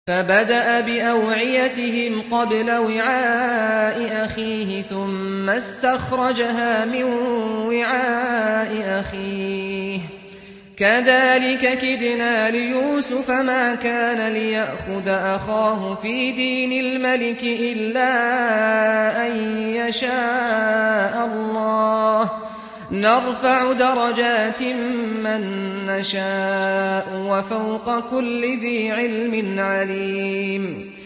فبدأ بأوعيتهم قبل وعاء أخيه ثم استخرجها من وعاء أخيه كذلك كدنا ليوسف ما كان ليأخذ أخاه في دين الملك إلا أن يشاء الله نرفع درجات من نشاء وفوق كل ذي علم عليم